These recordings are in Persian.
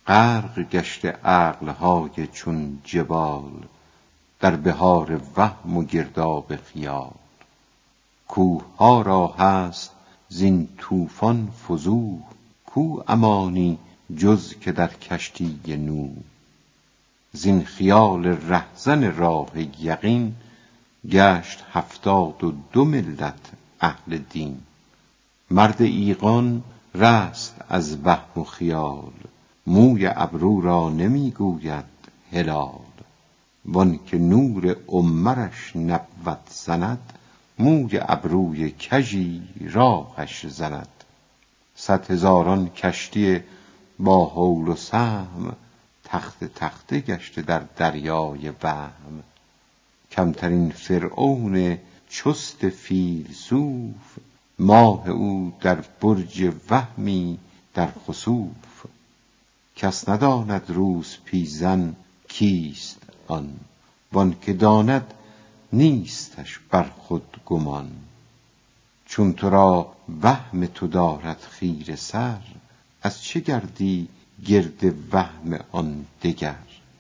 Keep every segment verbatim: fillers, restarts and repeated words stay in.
غرق گشته عقلهای چون جبال، در بحار وهم و گرداب خیال. کوه ها را هست زین طوفان فزوح، کو امانی جز که در کشتی نوح. زین خیال رهزن راه یقین، گشت هفتاد و دو ملت اهل دین. مرد ایقان رست از وهم و خیال، موی ابرو را نمی گوید هلال. وان که نور عمرش نبود سند، موی ابروی کژی راهش زند. صد هزاران کشتی با هول و سهم، تخته تخته گشته در دریای وهم. کمترین فرعون چست فیلسوف، ماه او در برج وهمی در خسوف. کس نداند روز پیزن کیست آن، وان که داند نیستش بر خود گمان. چون تو را وهم تو دارد خیره سر، از چه گردی گرد وهم آن دگر؟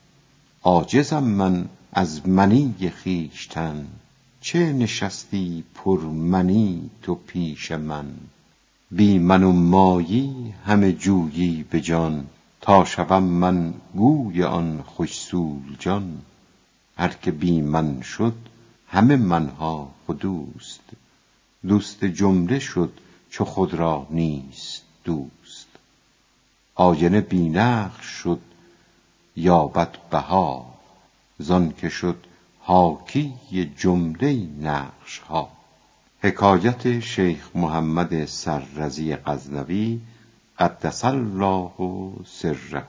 عاجزم من از منی خویشتن، چه نشستی پر منی تو پیش من؟ بی من و مایی همه جویی به جان، تا شوم من گوی آن خوش سول جان. هر که بی من شد همه منها خودوست، دوست جمله شد چو خود را نیست دوست. آینه بی نقش شد یابد بها، زان که شد حاکی جمله نقش ها. حکایت شیخ محمد سررضی غزنوی قدس الله سره.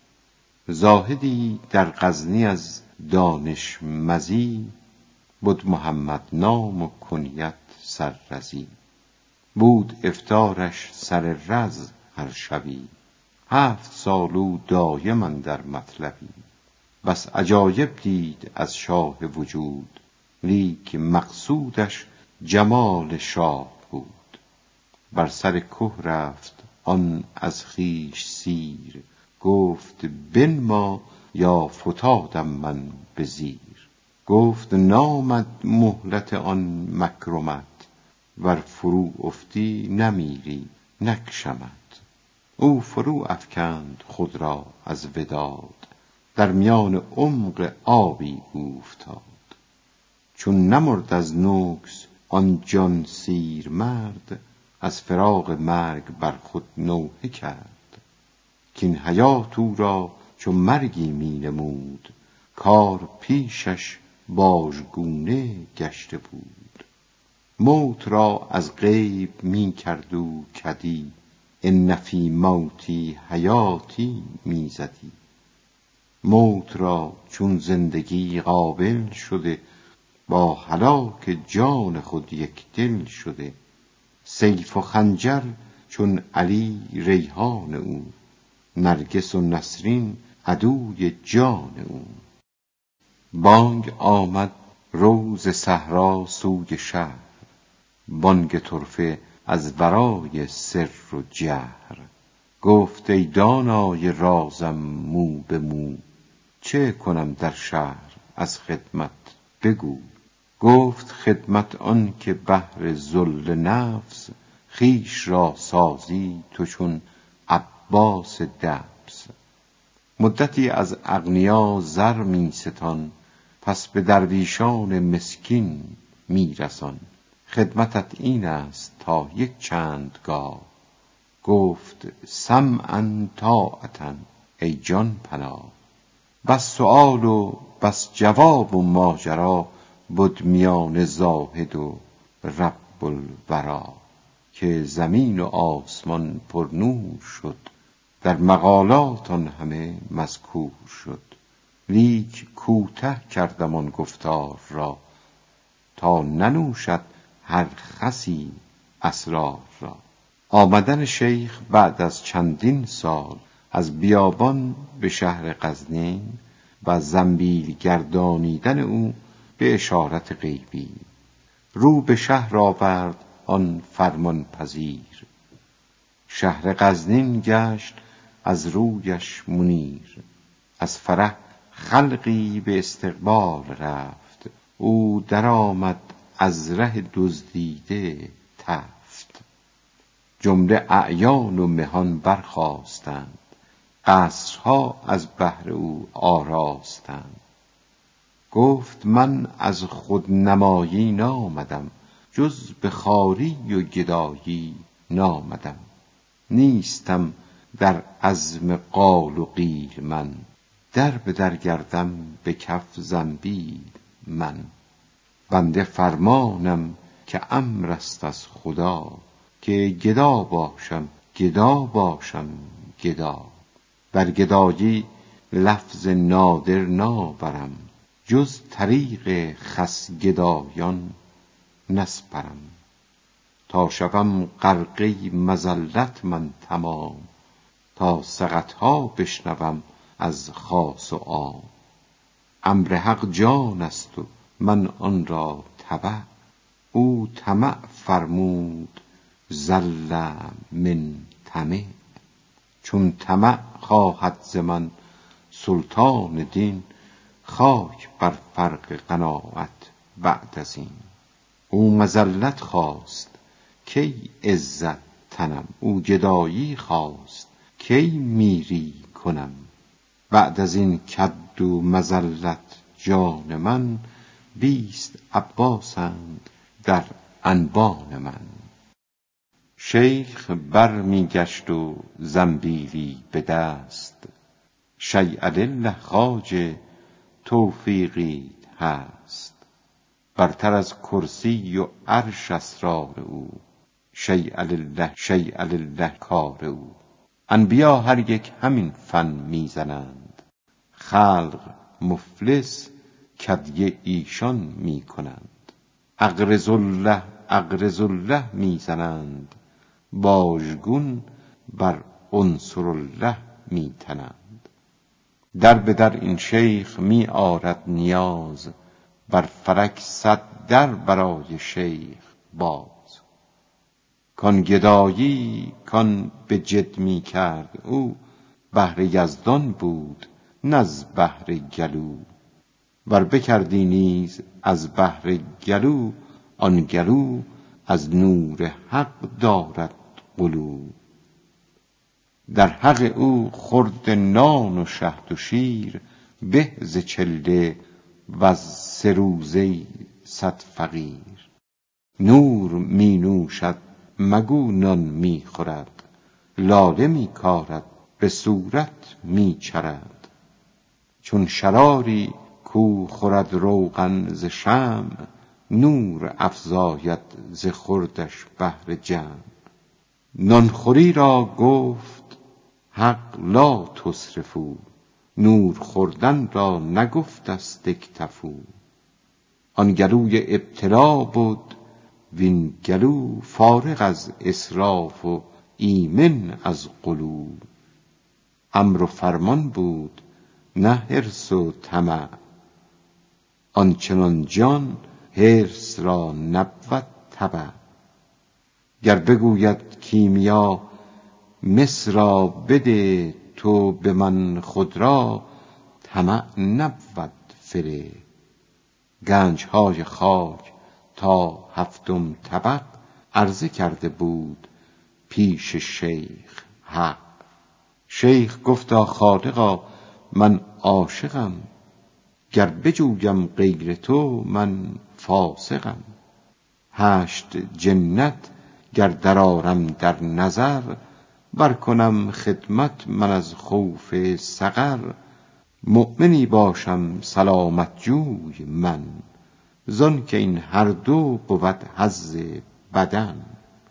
زاهدی در غزنی از دانش مزی، بود محمد نام و کنیت سررضی. بود افطارش سر رز هر شبی، هفت سالو دایم اندر مطلبی. بس عجایب دید از شاه وجود، لیک مقصودش جمال شاه بود. بر سر که رفت آن از خویش سیر، گفت بنما یا فتادم من به زیر. گفت نامد مهلت آن مکرمت، ور فرو افتی نمیری نکشمت. او فرو افکند خود را از وداد، در میان عمق آبی اوفتاد. چون نمرد از نکس آن جان سیر مرد، از فراق مرگ بر خود نوحه کرد. کین حیات او را چو مرگی می نمود، کار پیشش باژگونه گشته بود. موت را از غیب می کرد او کدی، ان فی موتی حیاتی می زدی. موت را چون زندگی قابل شده، با هلاک جان خود یک دل شده. سیف و خنجر چون علی ریحان او، نرگس و نسرین عدوی جان او. بانگ آمد رو ز صحرا سوی شهر، بانگ طرفه از ورای سر و جهر. گفت ای دانای رازم مو به مو، چه کنم در شهر از خدمت بگو. گفت خدمت آن که بهر ذل نفس، خویش را سازی تو چون عباس دبس. مدتی از اغنیا زر می ستان، پس به درویشان مسکین می رسان. خدمتت این است تا یک چند گاه، گفت سمعا طاعة ای جان پناه. بس سؤال و بس جواب و ماجرا، بود میان زاهد و رب الورا. که زمین و آسمان پر نور شد، در مقالات آن همه مذکور شد. لیک کوته کردم آن گفتار را، تا ننوشد هر خسی اسرار را. آمدن شیخ بعد از چندین سال، از بیابان به شهر غزنین و زنبیل گردانیدن او به اشارت غیبی. رو به شهر آورد آن فرمان پذیر. شهر غزنین گشت از رویش منیر. از فرح خلقی به استقبال رفت، او درآمد از ره دزدیده تفت. جمله اعیان و مهان برخاستند، قصرها از بهر او آراستند. گفت من از خود نمایی نامدم، جز به خواری و گدایی نامدم. نیستم در عزم قال و قیل من، در به در گردم به کف زنبیل من. بنده فرمانم که امر است از خدا، که گدا باشم گدا باشم گدا. بر گدایی لفظ نادر ناورم، جز طریق خس گدایان نسپرم. تا شوم غرقه مذلت من تمام، تا سقطها بشنوم از خاص و عام. امر حق جان است و من آن را تبع، او طمع فرمود ظل من طمع. چون طمع خواهد ز من سلطان دین، خاک بر فرق قناعت بعد از این. او مذلت خواست کی عزت تنم، او گدایی خواست کی میری کنم. بعد از این کد و مذلت جان من، بیست عباسند در انبان من. شیخ بر می گشت و زنبیلی به دست، شیء لله خواجه توفیقی هست. برتر از کرسی و عرش اسرار او، شیء لله شیء لله کار او. انبیا هر یک همین فن می زنند، خلق مفلس کدیه ایشان می کنند. اقرض الله اقرض الله می زنند، باژگون بر انصر الله می تنند. در به در این شیخ می آرد نیاز، بر فلک صد در برای شیخ باز. کان گدایی کان به جد می کرد او، بهر یزدان بود نه از بهر گلو. ور بکردی نیز از بهر گلو، آن گلو از نور حق دارد غلو. در حق او خورد نان و شهد و شیر، به ز چله وز سه روزه صد فقیر. نور می نوشد مگو نان می خورد، لاله می کارد به صورت می چرد. چون شراری کو خورد روغن ز شمع، نور افزاید ز خوردش بهر جمع. نانخوری را گفت حق لا تسرفوا، نور خوردن را نگفت است اکتفوا. آن گلوی ابتلا بود وین گلو، فارغ از اسراف و ایمن از غلو. امر و فرمان بود نه حرص و طمع، آنچنان جان حرص را نبود تبع. گر بگوید کیمیا مس را بده، تو به من خود را طمع نبود فره. گنجهای خاک تا هفتم طبق، عرضه کرده بود پیش شیخ حق. شیخ گفتا خالقا من عاشقم، گر بجویم غیر تو من فاسقم. هشت جنت گر درآرم در نظر، ور کنم خدمت من از خوف سقر. مؤمنی باشم سلامت جوی من، زان که این هر دو بود حظ بدن.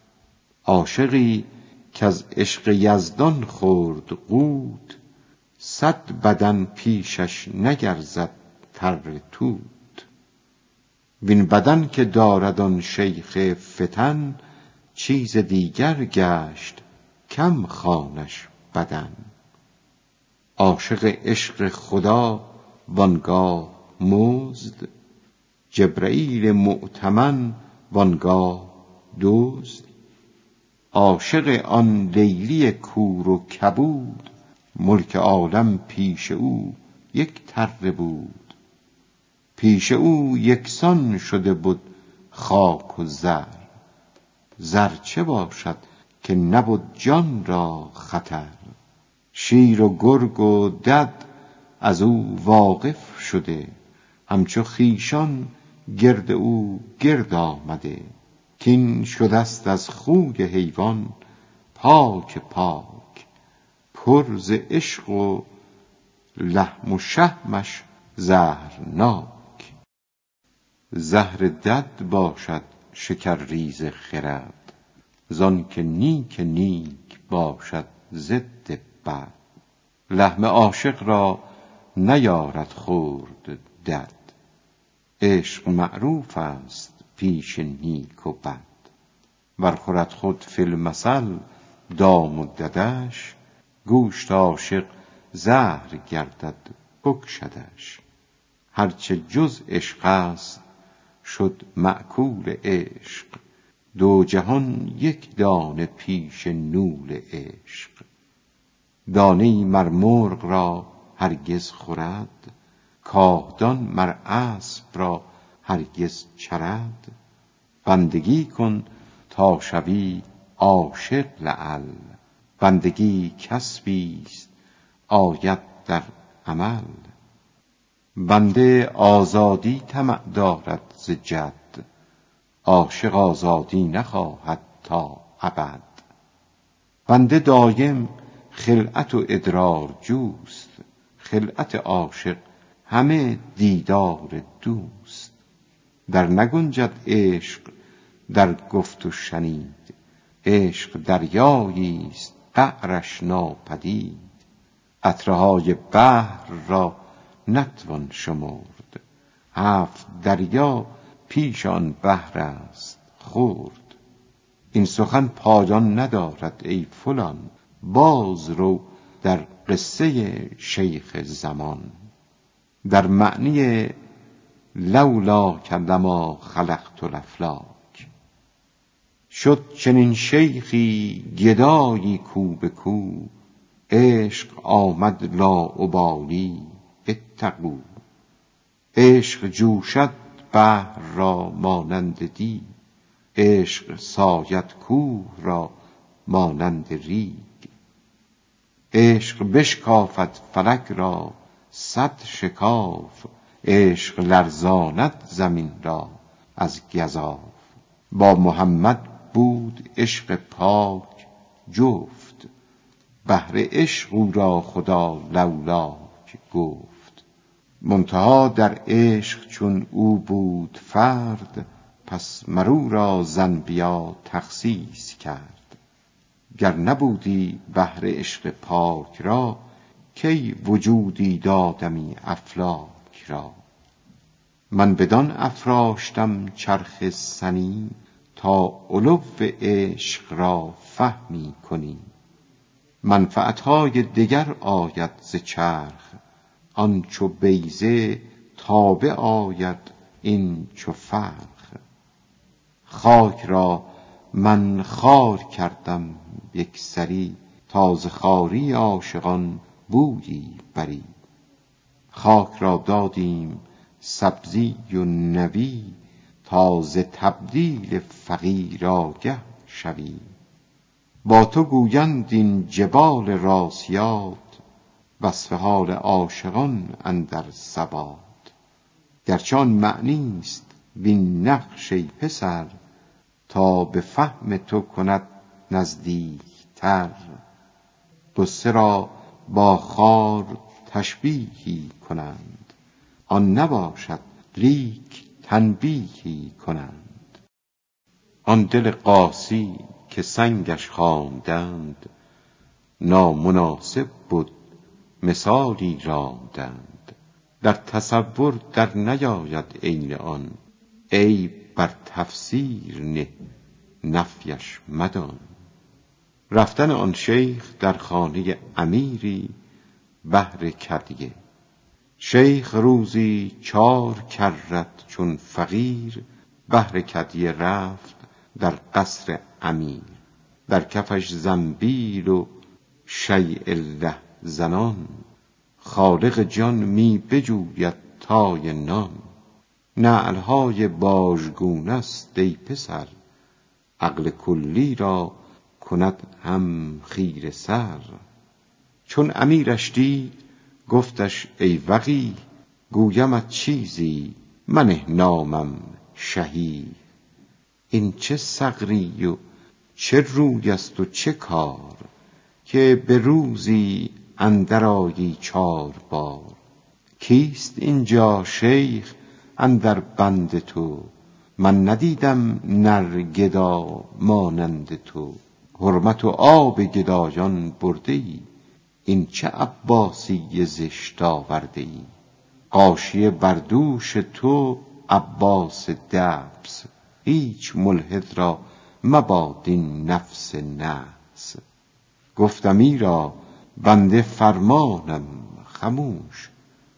عاشقی کز عشق یزدان خورد قوت، صد بدن پیشش نگرزد تر توت. وین بدن که دارد آن شیخ فتن، چیز دیگر گشت کم خوانش بدن. عاشق عشق خدا وانگاه مزد، جبرئیل مؤتمن وانگاه دزد. عاشق آن لیلی کور و کبود، ملک عالم پیش او یک تره بود. پیش او یکسان شده بود خاک و زر. زر چه باشد که نبود جان را خطر. شیر و گرگ و دد از او واقف شده، همچو خویشان گرد او گرد آمده. کین شدست از خوی حیوان پاک پاک، پر ز عشق و لحم و شحمش زهرناک. زهر دد باشد شکرریز خرد، زان که نیک نیک باشد ضد بد. لحم عاشق را نیارد خورد دد، عشق معروف است پیش نیک و بد. ور خورد خود فی المثل دام و ددش، گوشت عاشق زهر گردد بکشدش. هرچه جز عشق است شد مأکول عشق، دو جهان یک دانه پیش نول عشق. دانه مر مرغ را هرگز خورد، کاهدان مر اسب را هرگز چرد. بندگی کن تا شوی عاشق لعل، بندگی کسبی است آید در عمل. بنده آزادی طمع دارد ز جد، عاشق آزادی نخواهد تا ابد. بنده دایم خلعت و ادرار جوست، خلعت عاشق همه دیدار دوست. در نگنجد عشق در گفت و شنید، عشق دریایی است قعرش ناپدید. قطره های بحر را نتوان شمرد، هفت دریا پیش آن بحر است خرد. این سخن پایان ندارد ای فلان، باز رو در قصه شیخ زمان. در معنی لولاک لما خلقت الافلاک. شد چنین شیخی گدایی کو به کو، عشق آمد لاابالی اتقوا. عشق جوشد بحر را مانند دی، عشق ساید کوه را مانند ریگ. عشق بشکافد فلک را صد شکاف، عشق لرزاند زمین را از گزاف. با محمد بود عشق پاک جفت، بهر عشق او را خدا لولاک گفت. منتها در عشق چون او بود فرد، پس مرو را ز انبیا تخصیص کرد. گر نبودی بهر عشق پاک را، کی وجودی دادمی افلاک را. من بدان افراشتم چرخ سنی، تا علو عشق را فهمی کنی. منفعتهای دگر آید ز چرخ، آن چو بیضه تابع آید این چو فرخ. خاک را من خوار کردم یک سری، تا ز خواری عاشقان بویی بری. خاک را دادیم سبزی و نوی، تا ز تبدیل فقیر آگه شوی. با تو گویند این جبال راسیات، وصف حال عاشقان اندر ثبات. گرچه آن معنی است وین نقش ای پسر، تا به فهم تو کند نزدیک تر. غصه را با خار تشبیهی کنند، آن نباشد لیک تنبیهی کنند. آن دل قاسی که سنگش خواندند، نامناسب بود مثالی راندند. در تصور در نیاید عین آن، عیب بر تفسیر نه نفیش مدان. رفتن آن شیخ در خانه امیری بهر کدیه. شیخ روزی چار کرت چون فقیر، بهر کدیه رفت در قصر امیر. در کفش زنبیل و شیء له زنان، خالق جان می بجوید تای نان. نعلهای باژگونه است ای پسر، عقل کلی را کند هم خیره سر. چون امیرش دید گفتش ای وقی، گویمت چیزی منه نامم شهی. این چه ثغری و چه روی است و چه کار، که به روزی اندر آیی چار بار. کیست اینجا شیخ اندر بند تو، من ندیدم نر گدا مانند تو. حرمت و آب گدایان برده ای، این چه عباسی زشت آورده ای. غاشیه بر دوش تو عباس دبس، هیچ ملحد را مباد این نفس نحس. گفت امیرا بنده فرمانم خموش،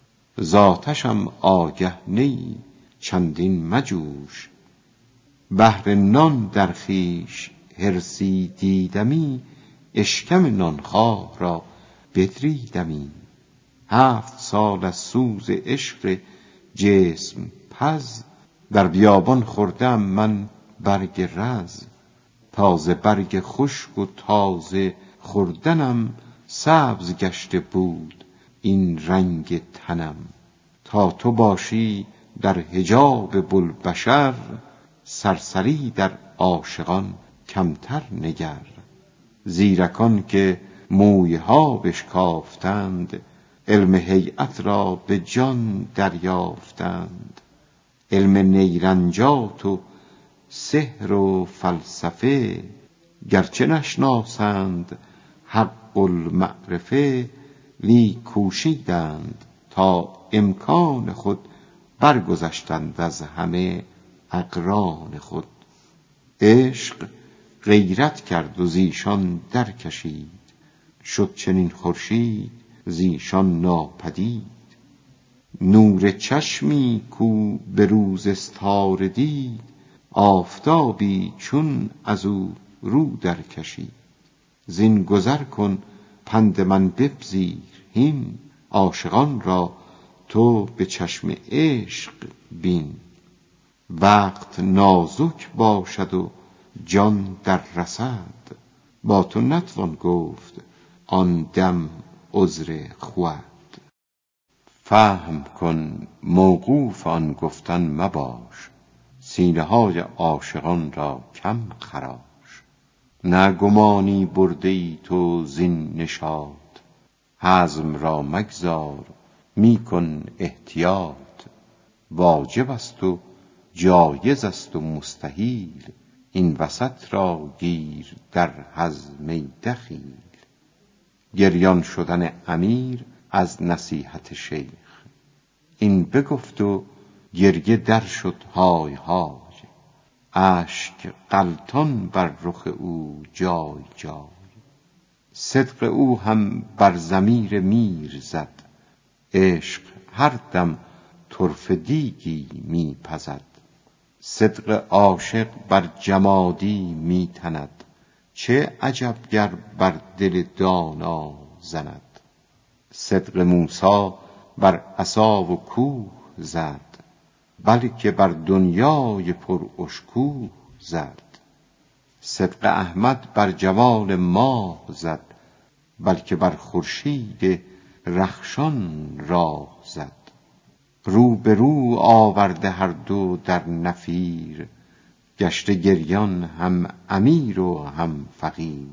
ذاتشم آگه نی چندین مجوش. بهر نان در خویش حرصی دیدمی، اشکم نانخواه را بدریدمی. هفت سال از سوز عشق جسم پز، در بیابان خوردم من برگ رز. تازه برگ خشک و تازه خوردنم، سبز گشته بود این رنگ تنم. تا تو باشی در حجاب بوالبشر، سرسری در عاشقان کمتر نگر. زیرکان که مویها بشکافتند، علم هیئت را به جان دریافتند. علم نیرنجات و سحر و فلسفه، گرچه نشناسند حق المعرفه. لیک کوشیدند تا امکان خود، برگذشتند از همه اقران خود. عشق غیرت کرد و زیشان در کشید، شد چنین خورشید زیشان ناپدید. نور چشمی کو به روز استاره دید، آفتابی چون از او رو در کشید. زین گذر کن پند من بپذیر هین، عاشقان را تو به چشم عشق بین. وقت نازک باشد و جان در رسد، با تو نتوان گفت آن دم عذر خود. فهم کن موقوف آن گفتن مباش، سینه های عاشقان را کم خراش. نه گمانی برده ای تو زین نشاط، حزم را مگذار می کن احتیاط. واجب است و جایز است و مستحیل، این وسط را گیر در حزم ای دخیل. گریان شدن امیر از نصیحت شیخ، این بگفت و گریه در شد های های. اشک غلطان بر رخ او جای جای، صدق او هم بر ضمیر میر زد. عشق هر دم طرفه دیگی می پزد، صدق عاشق بر جمادی می تند. چه عجب گر بر دل دانا زند. صدق موسی بر عصا و کوه زد، بلکه بر دنیای پر اشکوه زد. صدق احمد بر جوال ماه زد، بلکه بر خورشید رخشان راه زد. رو به رو آورده هر دو در نفیر، گشته گریان هم امیر و هم فقیر.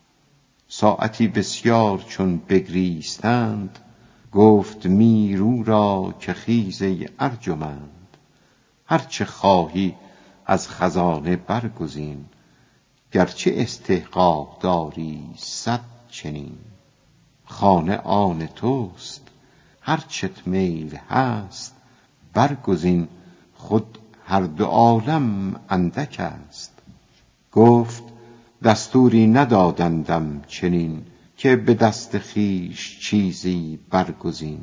ساعتی بسیار چون بگریستند، گفت میر او را که خیز ای ارجمند. هر چه خواهی از خزانه برگزین، گرچه استحقاق داری صد چنین. خانه آن توست هر چت میل هست، برگزین خود هر دو عالم اندک است. گفت دستوری ندادندم چنین، که به دست خویش چیزی برگزین.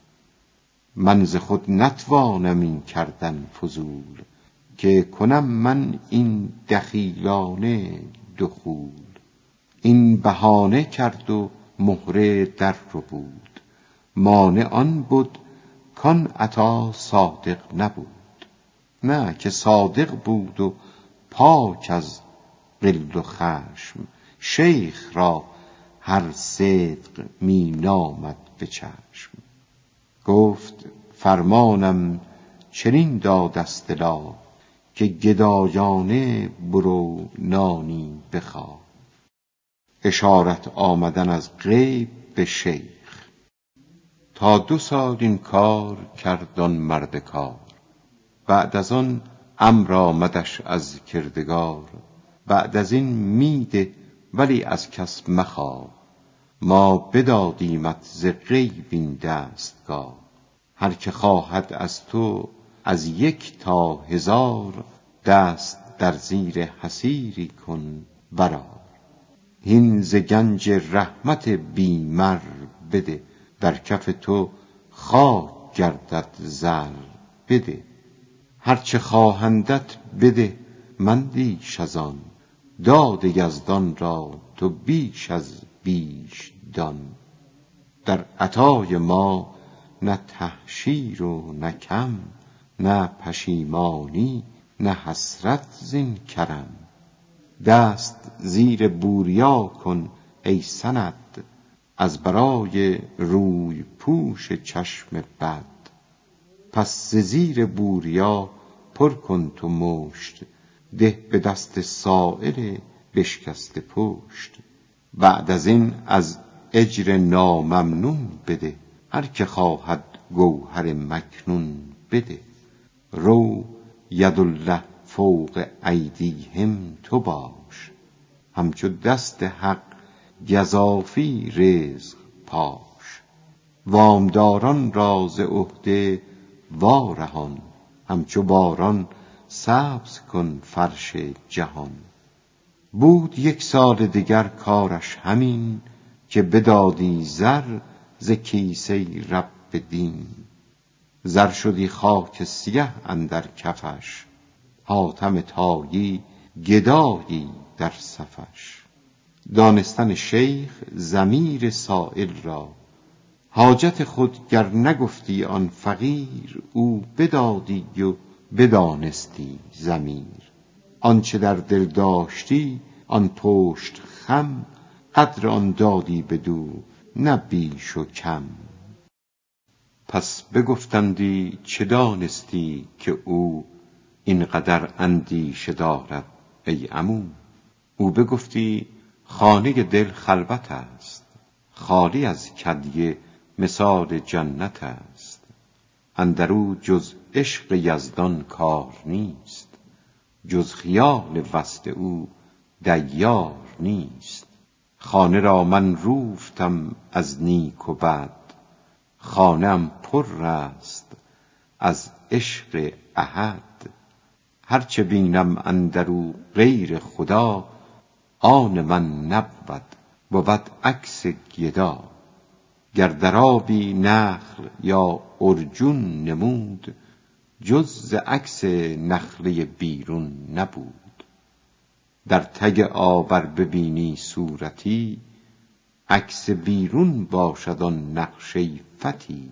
من ز خود نتوانم این کردن فضول، که کنم من این دخیلانه دخول. این بهانه کرد و مهره در رو بود. مانع آن بود کان عطا صادق نبود. نه که صادق بود و پاک از غل و خشم، شیخ را هر صدق می نامد به چشم. گفت فرمانم چنین داد اصطلاح، که گدایانه برو نانی بخواه. اشارت آمدن از غیب به شیخ. تا دو سال این کار کردان مرد کار. بعد از آن امر آمدش از کردگار. بعد از این میده ولی از کس مخواه. ما بدادیمت ز غیب این دستگاه. هر که خواهد از تو از یک تا هزار، دست در زیر حصیری کن برآر. هین ز گنج رحمت بیمر بده، در کف تو خاک گردد زر بده. هرچه خواهندت بده مندیش از آن، داد یزدان را تو بیش از بیش دان. در عطای ما نه تحشیر و نه کم، نه پشیمانی نه حسرت زین کرم. دست زیر بوریا کن ای سند، از برای روی پوش چشم بد. پس ز زیر بوریا پر کن تو مشت، ده به دست سایل بشکسته پشت. بعد از این از اجر ناممنون بده، هر که خواهد گوهر مکنون بده. رو یدالله فوق ایدیهم تو باش، همچو دست حق گزافی رزق پاش. وامداران را ز عهده وارهان، همچو باران سبز کن فرش جهان. بود یک سال دگر کارش همین، که بدادی زر ز کیسه رب دین. زر شدی خاک سیه اندر کفش، حاتم طایی گدایی در صفش. دانستن شیخ ضمیر سایل را، حاجت خود گر نگفتی آن فقیر. او بدادی و بدانستی ضمیر، آنچه در دل داشتی آن پشت خم. قدر آن دادی بدو نه بیش و کم. پس بگفتندی چه دانستی که او اینقدر اندیشه دارد ای عمو. او بگفتی خانه دل خلوت است، خالی از کدیه مثال جنت است. اندرو جز عشق یزدان کار نیست، جز خیال وصل او دیار نیست. خانه را من روفتم از نیک و بد، خانه ام پر است از عشق احد. هرچه بینم اندرو غیر خدا، آن من نبود بود عکس گدا. گر در آبی نخل یا عرجون نمود، جز ز عکس نخله بیرون نبود. در تگ آب ار ببینی صورتی، عکس بیرون باشد آن نقش ای فتی.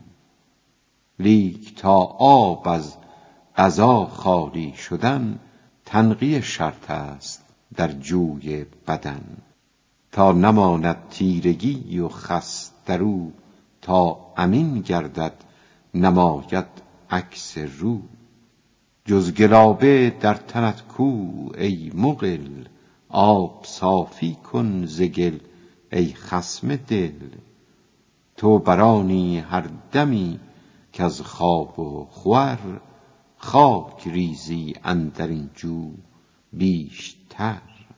لیک تا آب از قضا خالی شدن، تنقیه شرط است در جوی بدن. تا نماند تیرگی و خس درو، تا امین گردد نماید عکس رو. جز گلابه در تنت کو ای مقل، آب صافی کن ز گل ای خصم دل. تو برانی هر دمی کز خواب و خور، خاک ریزی اندر این جو بیشتر.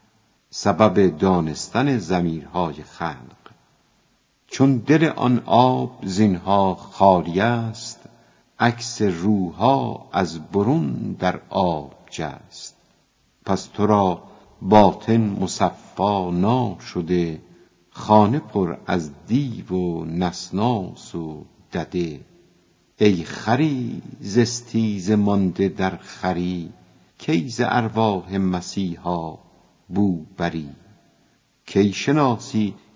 سبب دانستن ضمیرهای خلق، چون دل آن آب زینها خالی است، عکس روها از برون در آب جست. پس تو را باطن مصفا ناشده، خانه پر از دیو و نسناس و دده. ای خری ز استیزه مانده در خری، کی ز ارواح مسیحا بو بری. کی شناسی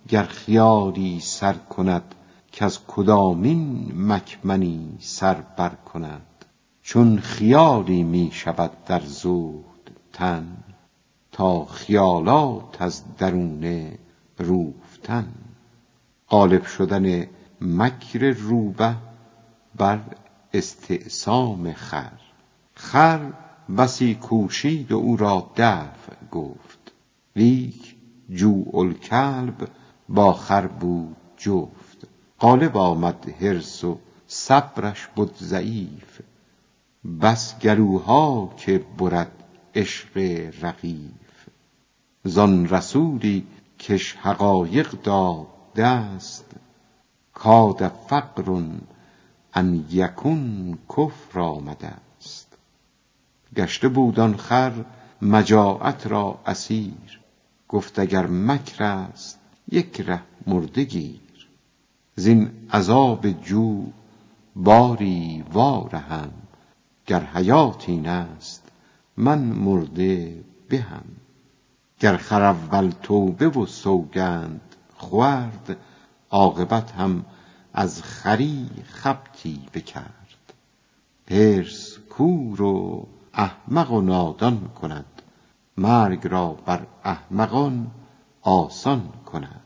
گر خیالی سر کند که از کدامین مکمنی سر بر کند. چون خیالی می شود در زهد تن، تا خیالات از درونه روفتن. غالب شدن مکر روبه بر استعصام خر. خر بسی کوشید و او را دفع گفت، لیک جوع الکلب با خر بود جفت. غالب آمد حرص و صبرش بود ضعیف، بس گلوها که برد عشق رغیف. زان رسولی کش حقایق داد دست، کاد فقر ان یکون کفر آمده است. گشته بود آن خر مجاعت را اسیر، گفت اگر مکر است یک ره مرده گیر. زین عذاب جو باری وارهم، گر حیات این است من مرده بهم. گر خر اول توبه و سوگند خورد، عاقبت هم از خری خبطی بکرد. حرص کور و احمق و نادان کند، مرگ را بر احمقان آسان کند.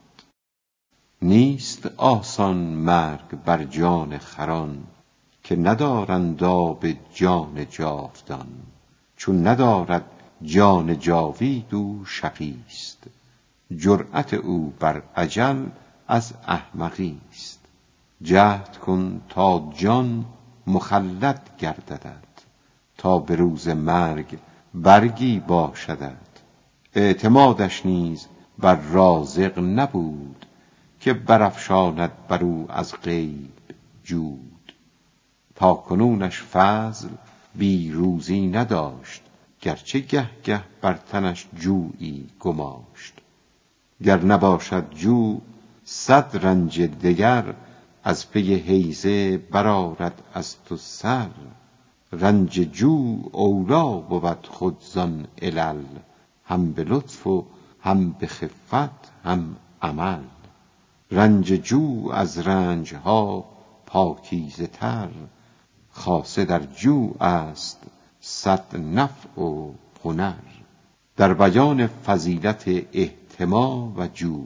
نیست آسان مرگ بر جان خران، که ندارند آب جان جاودان. چون ندارد جان جاوید او شقیست، جرأت او بر اجل از احمقیست. جهد کن تا جان مخلد گرددت، تا به روز مرگ برگی باشدت. اعتمادش نیز بر رازق نبود، که برافشاند بر او از غیب جود. تا کنونش فضل بی روزی نداشت، گرچه گه گه بر تنش جویی گماشت. گر نباشد جو صد رنج دگر، از پی حیزه برآرد از تو سر. رنج جو اولی بود خود زان علل، هم به لطف و هم به خفت هم عمل. رنج جو از رنجها پاکیزه تر، خاصه در جو است صد نفع و هنر. در بیان فضیلت احتما و جو.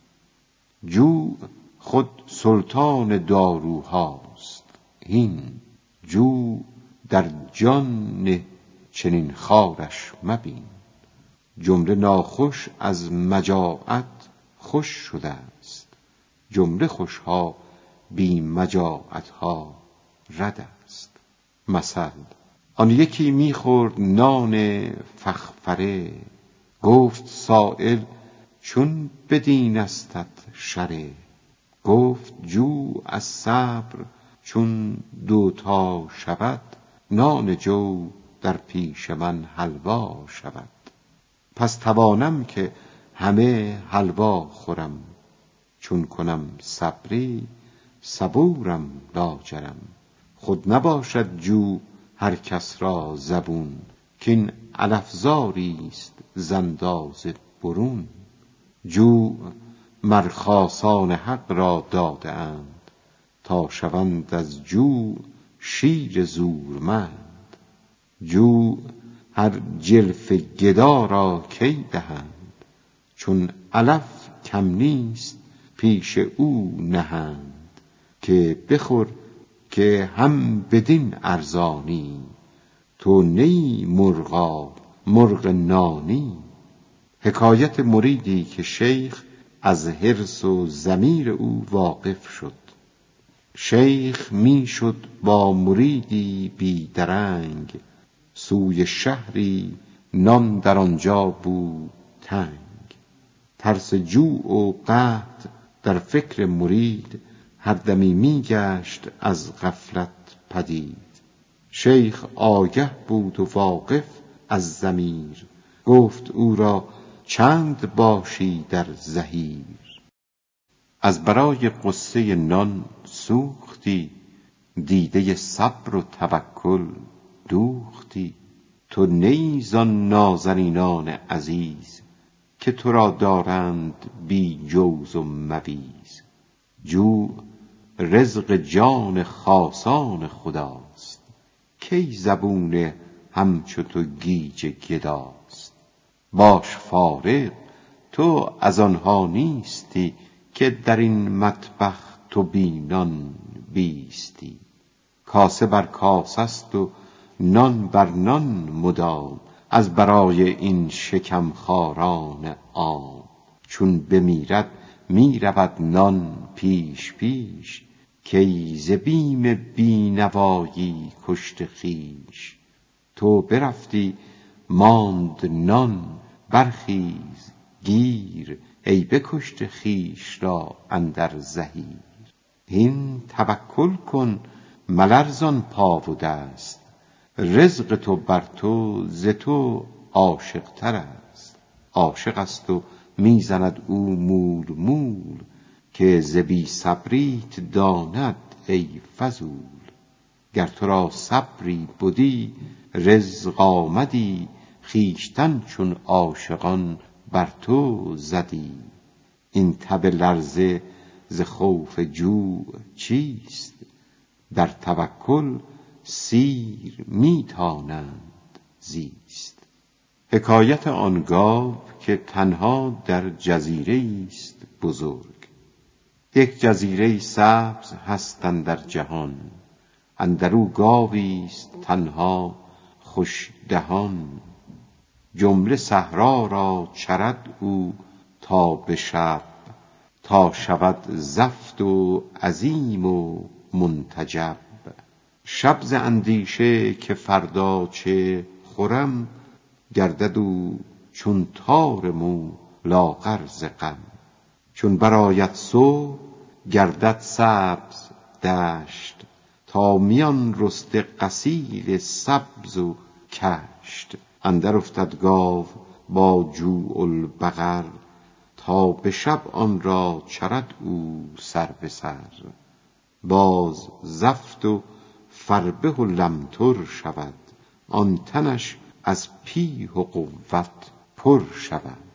جو خود سلطان داروهاست، هین جو در جان نه چنین خارش مبین. جمله ناخوش از مجاعت خوش شده است، جمله خوشها بی مجاعتها رد است. مثل آن یکی میخورد نان فخفره، گفت سایل چون بدین استت شره. گفت جو از صبر چون دوتا شود، نان جو در پیش من حلوا شود. پس توانم که همه حلوا خورم، چون کنم صبری صبورم لاجرم. خود نباشد جو هر کس را زبون، کین علف زاریست ز اندازه برون. جو مر خاصان حق را داده اند، تا شوند از جو شیر زورمند. جو هر جلف گدا را کی دهند، چون علف کم نیست پیش او نهند. که بخور که هم بدین ارزانی، تو نی مرغا مرغ نانی. حکایت مریدی که شیخ از حرص و ضمیر او واقف شد. شیخ می شد با مریدی بی درنگ، سوی شهری نان در آنجا بود تنگ. ترس جوع و قحط در فکر مرید، هر دمی می گشت از غفلت پدید. شیخ آگه بود و واقف از ضمیر، گفت او را چند باشی در زحیر. از برای غصه نان سوختی، دیده صبر و توکل دوختی. تو نی زان نازنینان عزیز، که تو را دارند بی جوز و مویز. جوع رزق جان خاصان خداست، کی زبون همچو تو گیج گداست. باش فارغ تو از آنها نیستی، که در این مطبخ تو بی نان بیستی. کاسه بر کاسه است و نان بر نان مدام، از برای این شکم خواران عام. چون بمیرد می رود نان پیش پیش، کی ز بیم بی نوایی کشته خویش. تو برفتی ماند نان، برخیز گیر، ای بکشته خویش را اندر زحیر. هین توکل کن ملرزان پا و دست، رزق تو بر تو ز تو عاشق تر است. عاشق است و می زند او مول مول، که ز بی صبریت داند ای فضول. گر تو را صبری بدی رزق آمدی، خویشتن چون عاشقان بر تو زدی. این تب لرزه ز خوف جوع چیست، در توکل سیر می تانند زیست. حکایت آن گاو که تنها در جزیره است بزرگ. یک جزیره سبز هست اندر جهان، اندرو گاوی است تنها خوش دهان. جمله صحرا را چرد او تا به شب، تا شود زفت و عظیم و منتجب. شب ز اندیشه که فردا چه خورم، گردد او چون تار مو لاغر ز غم. چون برآید صبح گردد سبز دشت، تا میان رسته غسیل سبز و کشت. اندر افتد گاو با جوع البقر، تا به شب آن را چرد او سر به سر. باز زفت و فربه و لمتر شود، آن تنش از پیه و قوت پر شود.